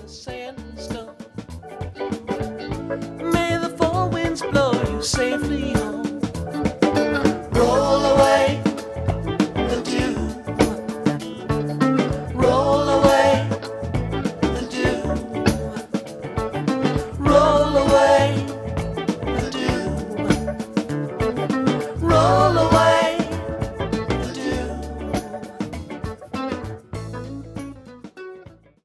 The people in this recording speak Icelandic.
sand and stone. May the four winds blow you safely